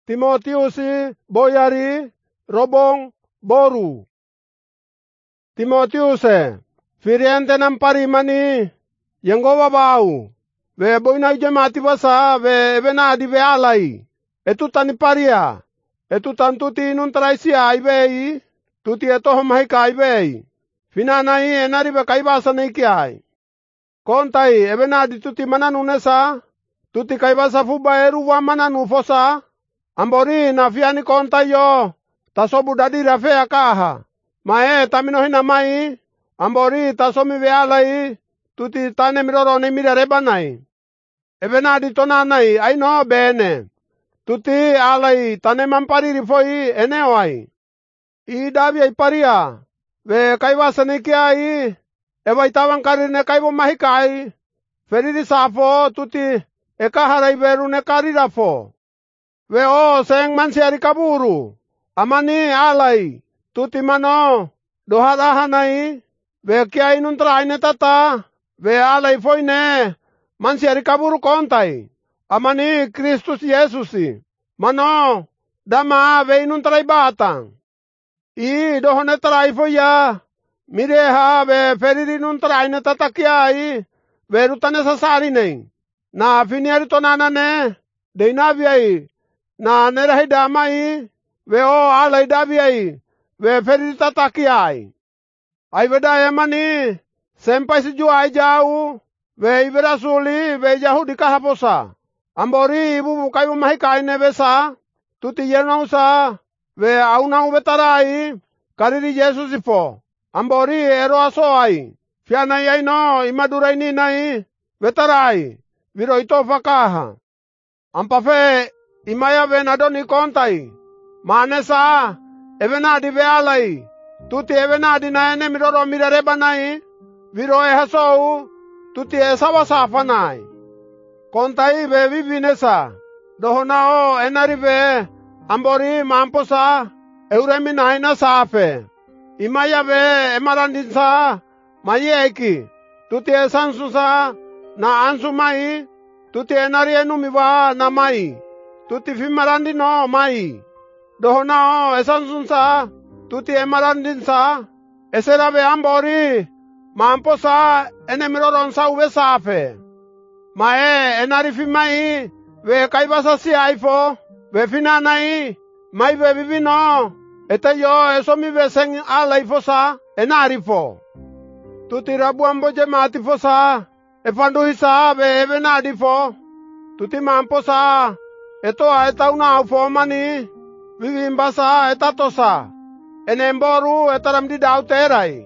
Timotiusi boyari robong boru. Timotiuse, firiente nam parimani, yengowa bau, ve boina jemati basa, ve venadi ve alai, etutani paria, etutan tuti nun traisia aibei, tuti etohom haika aibei, finanai enari ve kaibasa neikiai. Kontai, evenadi tuti mananunesa, tuti kaibasa fuba eru wa mananu fosa, ambori na fiani kontai yo, tasobu dadi rafea kaha. Mae tamino hina mai, ambori tasomi vealai, tuti tane miroro ne mira rebanai. Evenadi tonanai, aino bene. Tuti alai tane mampari rifoi eneoai. I davi ai paria, ve kaivasa nikiai, eva itavan karine kaivo mahikai, feriri safo tuti ekaharai veru ne karirafo. Ve o seng mansiari kaburu, amani alai, tuti mano, dohadahanai, ve kiai nuntraine tata, ve alai foine, mansiari kaburu kontai, amani Kristus Yesusi, mano, dama ve nuntrai batang. I dohone trai foia, mireha ve feriri nuntraine tata kiai, ve rutane sasari nei, na finiari tonana ne, deinaviai, na nerahi damai, ve o alai daviai, ve feriri tata kiai. Ai veda emani, sempai si juai jau, ve iberasuli, ve jahu di kahaposa. Ambori ibu bukai mahikai nevesa, tuti yenausa, ve aunau vetarai, kariri Yesus ifo. Ambori ero asoai, fianai ai no, imadurai ninai, vetarai, viro ito fakaha. Ampafe, imaya venadoni kontai, manesa, evenadi vealai, tuti evenadi na ene miroro mirarebanai, viro ehasou, tuti esawasafanai. Kontai ve vivinesa, dohonao enari ve, ambori mamposa, euremi naina safe. Imaya ve emarandinsa, mayeki, tuti esansusa, na ansumai, tuti enari enumiwa na mai, tuti fimarandi no mai. Dohonao esansunsa, tuti emarandinsa, eserave ambori, mamposa enemiroronsa uve safe. Mae enari fimai, ve kaibasa si aifo, ve finanai, mai ve vivino, eteyo esomi ve seng alai fosa, enari fo. Tuti rabu ambo jemati fosa, efanduhisa ve evenadi fo, tuti mamposa, eto aetauna aufo mani, vivimbasa etatosa, enemboru etaramdi dauterai.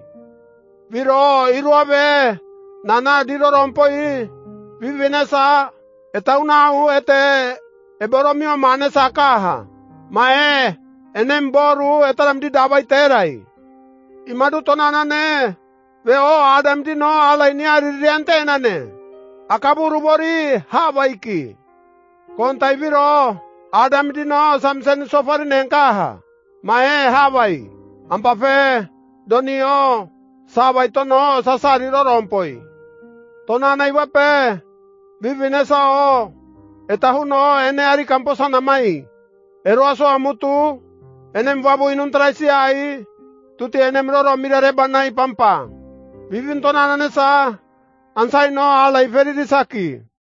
Viro iruave, nana diro rompoi, vivinesa, etaunau ete, eboromio manesa kaha. Mae, enemboru etaramdi dawai terai. Imadu tonanane, veo adamdi no alaini aririante nane. Akaburu bori hawaiki. Kontai viro, adamdi no samsen sofari nengkaha. Mae hawai. Ampafe, donio, sawai tono sasari rompoi. Tonanai wape, vivinesa o, etahuno ene ari kamposa namai. Eroaso amutu, enem wabu inun traisiai, tuti enem roro mirarebanai pampa. Vivin tonananesa, ansai no alai feri disaki.